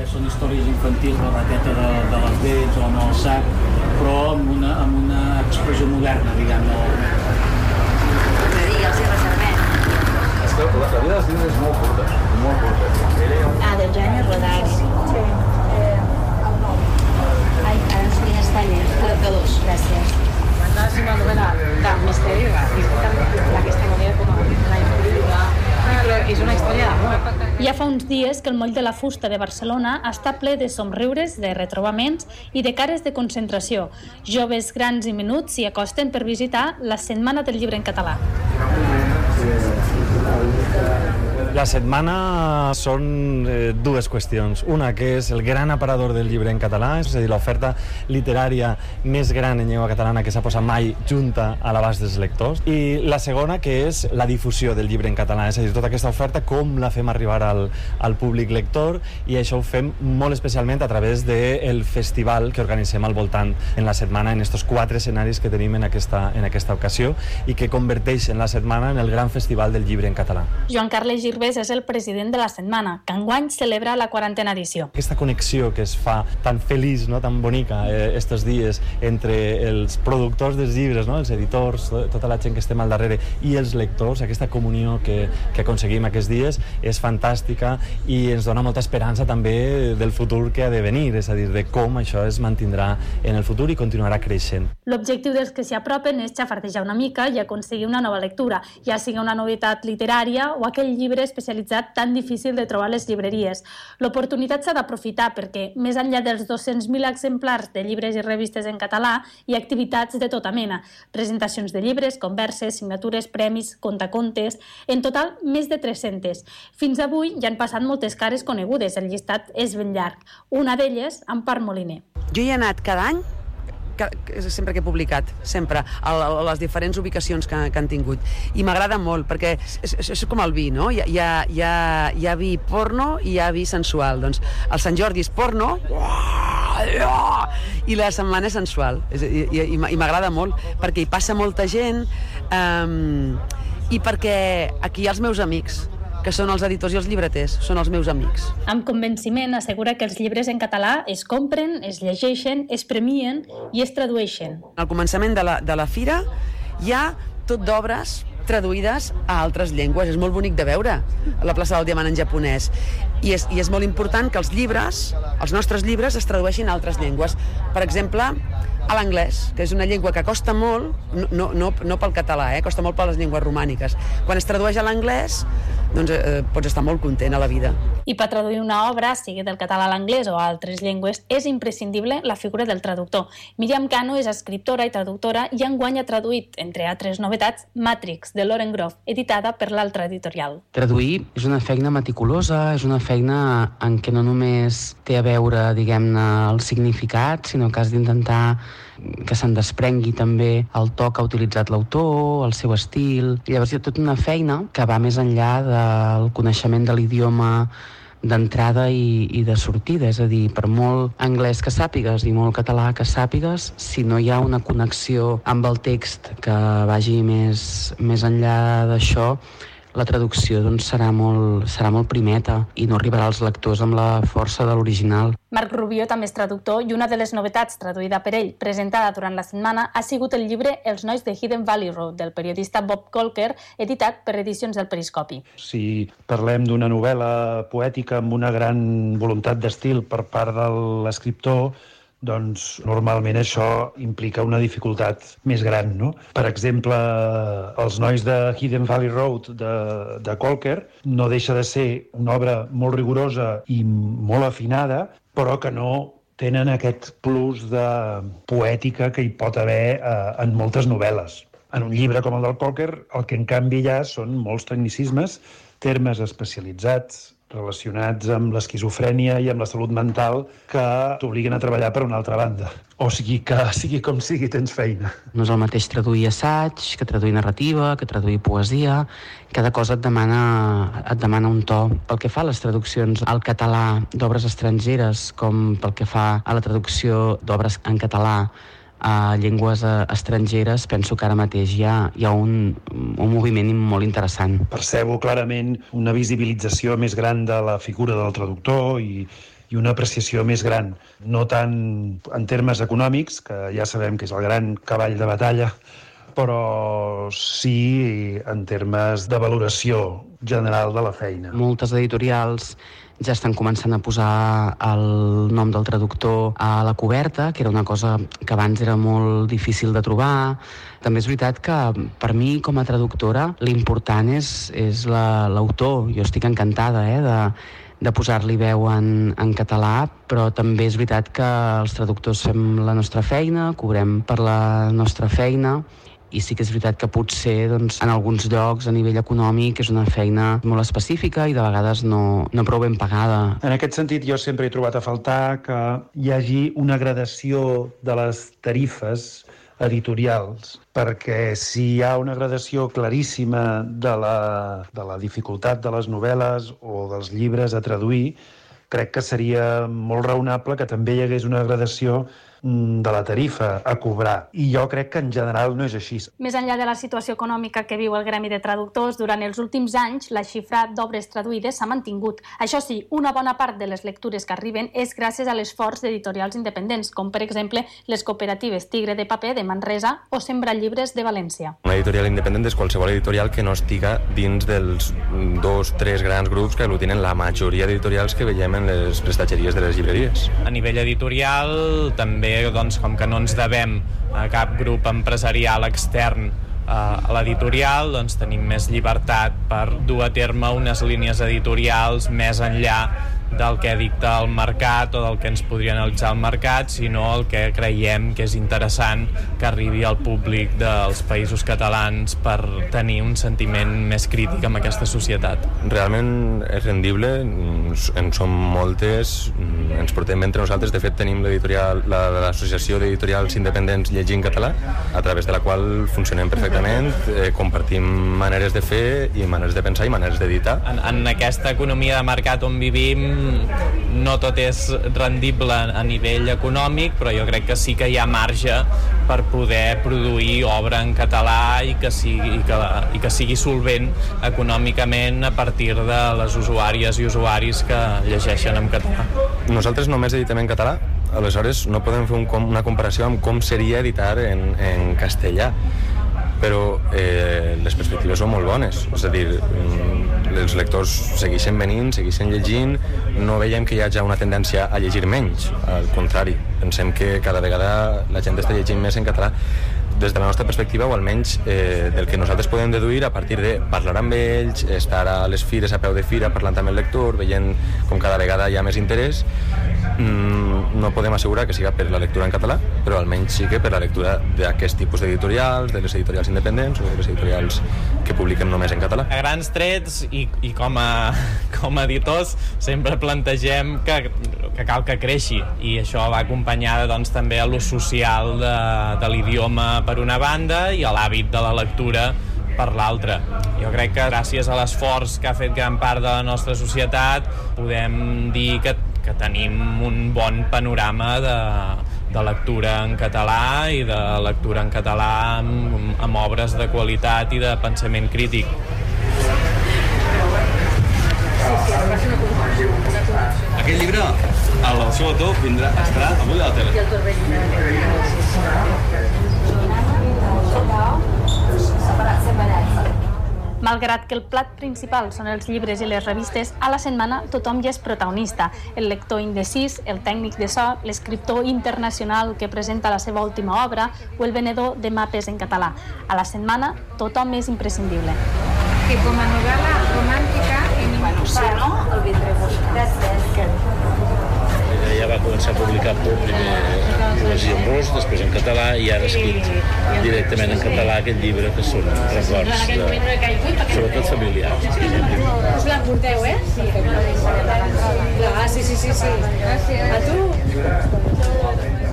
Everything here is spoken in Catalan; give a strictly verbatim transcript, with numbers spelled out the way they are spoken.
són històries infantils, la rateta de, de les dents o amb el sac, però amb una, amb una expressió moderna, diguem-ne. M'agradaria, els hi reservem. És que la, la vida dels llibres és molt curta, molt curta. Ah, del Jaime Rodari. Sí. Ai, ara ens feien estalles. quaranta-dos, gràcies. Es una novela de misterio, la que está movida como la intriga, però és una història d'amor. Ja fa uns dies que el Moll de la Fusta de Barcelona està ple de somriures, de retrobaments i de cares de concentració. Joves, grans i menuts s'hi acosten per visitar la Setmana del Llibre en Català. La setmana són eh, dues qüestions. Una, que és el gran aparador del llibre en català, és a dir, l'oferta literària més gran en llengua catalana que s'ha posat mai junta a l'abast dels lectors. I la segona, que és la difusió del llibre en català, és a dir, tota aquesta oferta, com la fem arribar al, al públic lector, i això ho fem molt especialment a través del festival que organitzem al voltant en la setmana, en estos quatre escenaris que tenim en aquesta, en aquesta ocasió, i que converteixen la setmana en el gran festival del llibre en català. Joan Carles Girbés és el president de la setmana, que enguany celebra la quarantena edició. Aquesta connexió que es fa tan feliç, no, tan bonica, eh, estos dies, entre els productors dels llibres, no, els editors, tota la gent que estem al darrere, i els lectors, aquesta comunió que, que aconseguim aquests dies, és fantàstica i ens dona molta esperança també del futur que ha de venir, és a dir, de com això es mantindrà en el futur i continuarà creixent. L'objectiu dels que s'hi apropen és xafardejar una mica i aconseguir una nova lectura, ja sigui una novetat literària o aquell llibre especialitzat tan difícil de trobar a les llibreries. L'oportunitat s'ha d'aprofitar perquè, més enllà dels dos-cents mil exemplars de llibres i revistes en català, hi ha activitats de tota mena. Presentacions de llibres, converses, signatures, premis, contacontes... En total, més de tres-centes. Fins avui ja han passat moltes cares conegudes, el llistat és ben llarg. Una d'elles, Empar Moliner. Jo hi he anat cada any, que, sempre que he publicat, sempre, a, a les diferents ubicacions que, que han tingut. I m'agrada molt, perquè és, és, és com el vi, no? Hi ha, hi, ha, hi, ha, hi ha vi porno i hi ha vi sensual. Doncs el Sant Jordi és porno i la setmana és sensual. I, i, i m'agrada molt, perquè hi passa molta gent um, i perquè aquí hi ha els meus amics, que són els editors i els llibreters, són els meus amics. Amb convenciment assegura que els llibres en català es compren, es llegeixen, es premien i es tradueixen. Al començament de la, de la fira hi ha tot d'obres traduïdes a altres llengües. És molt bonic de veure la plaça del Diamant en japonès. I és, i és molt important que els llibres, els nostres llibres, es tradueixin a altres llengües. Per exemple, a l'anglès, que és una llengua que costa molt, no, no, no pel català, eh? Costa molt per les llengües romàniques. Quan es tradueix a l'anglès, doncs eh, pots estar molt content a la vida. I per traduir una obra, sigui del català a l'anglès o a altres llengües, és imprescindible la figura del traductor. Míriam Cano és escriptora i traductora i enguany ha traduït, entre altres novetats, Matrix, de Lauren Groff, editada per l'Altra Editorial. Traduir és una feina meticulosa, és una feina en què no només té a veure, diguem-ne, el significat, sinó que has d'intentar que se'n desprengui també el to que ha utilitzat l'autor, el seu estil. I llavors hi ha tota una feina que va més enllà del coneixement de l'idioma d'entrada i, i de sortida, és a dir, per molt anglès que sàpigues i molt català que sàpigues, si no hi ha una connexió amb el text que vagi més, més enllà d'això, la traducció doncs, serà, molt, serà molt primeta i no arribarà als lectors amb la força de l'original. Marc Rubió també és traductor i una de les novetats traduïda per ell, presentada durant la setmana, ha sigut el llibre Els nois de Hidden Valley Road, del periodista Bob Colker, editat per Edicions del Periscopi. Si parlem d'una novel·la poètica amb una gran voluntat d'estil per part de l'escriptor, doncs normalment això implica una dificultat més gran, no? Per exemple, Els nois de Hidden Valley Road de, de Colker no deixa de ser una obra molt rigorosa i molt afinada, però que no tenen aquest plus de poètica que hi pot haver eh, en moltes novel·les. En un llibre com el del Colker, el que en canvi hi ha són molts tecnicismes, termes especialitzats, relacionats amb l'esquizofrènia i amb la salut mental que t'obliguen a treballar per una altra banda. O sigui que, sigui com sigui, tens feina. No és el mateix traduir assaig, que traduir narrativa, que traduir poesia. Cada cosa et demana, et demana un to. Pel que fa a les traduccions al català d'obres estrangeres, com pel que fa a la traducció d'obres en català a llengües estrangeres, penso que ara mateix hi ha, hi ha un, un moviment molt interessant. Percebo clarament una visibilització més gran de la figura del traductor i, i una apreciació més gran. No tant en termes econòmics, que ja sabem que és el gran cavall de batalla, però sí en termes de valoració general de la feina. Moltes editorials ja estan començant a posar el nom del traductor a la coberta, que era una cosa que abans era molt difícil de trobar. També és veritat que per mi, com a traductora, l'important és, és la, l'autor. Jo estic encantada eh, de, de posar-li veu en, en català, però també és veritat que els traductors fem la nostra feina, cobrem per la nostra feina, i sí que és veritat que potser doncs, en alguns llocs a nivell econòmic és una feina molt específica i de vegades no, no prou ben pagada. En aquest sentit, jo sempre he trobat a faltar que hi hagi una gradació de les tarifes editorials, perquè si hi ha una gradació claríssima de la, de la dificultat de les novel·les o dels llibres a traduir, crec que seria molt raonable que també hi hagués una gradació de la tarifa a cobrar. I jo crec que en general no és així. Més enllà de la situació econòmica que viu el Gremi de Traductors, durant els últims anys la xifra d'obres traduïdes s'ha mantingut. Això sí, una bona part de les lectures que arriben és gràcies a l'esforç d'editorials independents, com per exemple les cooperatives Tigre de Paper de Manresa o Sembra Llibres de València. Una editorial independent és qualsevol editorial que no estiga dins dels dos, tres grans grups que aglutinen la majoria d'editorials que veiem en les prestatgeries de les llibreries. A nivell editorial també doncs, com que no ens devem a cap grup empresarial extern a l'editorial, doncs tenim més llibertat per dur a terme unes línies editorials més enllà del que dicta el mercat o del que ens podria analitzar el mercat, sinó el que creiem que és interessant que arribi al públic dels països catalans per tenir un sentiment més crític amb aquesta societat. Realment és rendible, en som moltes, ens portem entre nosaltres. De fet, tenim l'editorial, la, l'associació d'editorials independents Llegir en Català, a través de la qual funcionem perfectament, eh, compartim maneres de fer i maneres de pensar i maneres d'editar. En, en aquesta economia de mercat on vivim no tot és rendible a nivell econòmic, però jo crec que sí que hi ha marge per poder produir obra en català i que sigui, i que, i que sigui solvent econòmicament a partir de les usuàries i usuaris que llegeixen en català. Nosaltres només editem en català, aleshores no podem fer un, una comparació amb com seria editar en, en castellà, però eh, les perspectives són molt bones, és a dir, els lectors segueixen venint, segueixen llegint, no veiem que hi hagi una tendència a llegir menys, al contrari, pensem que cada vegada la gent està llegint més en català. Des de la nostra perspectiva, o almenys eh, del que nosaltres podem deduir a partir de parlar amb ells, estar a les fires, a peu de fira, parlant amb el lector, veient com cada vegada hi ha més interès, mm, no podem assegurar que siga per la lectura en català, però almenys sí que per la lectura d'aquest tipus d'editorials, de les editorials independents o de les editorials que publiquem només en català. A grans trets i, i com, a, com a editors sempre plantegem que, que cal que creixi, i això va acompanyada doncs, també a l'ús social de, de l'idioma per una banda i a l'hàbit de la lectura per l'altra. Jo crec que gràcies a l'esforç que ha fet gran part de la nostra societat podem dir que, que tenim un bon panorama de, de lectura en català i de lectura en català amb, amb obres de qualitat i de pensament crític. Aquest llibre, el seu autor vindrà, estarà avui a la tele. Malgrat que el plat principal són els llibres i les revistes, a la setmana tothom ja és protagonista. El lector indecís, el tècnic de so, l'escriptor internacional que presenta la seva última obra o el venedor de mapes en català. A la setmana tothom és imprescindible. Que com a novel·la romàntica... Bueno, sí, no? El vindré. Gràcies. Ella va començar a publicar primer poesia en rus, després en català, i ara ha escrit directament en català aquest llibre que són records, de, sobretot familiars. Us l'emporteu, eh? Sí. Ah, sí, sí, sí. sí. A tu?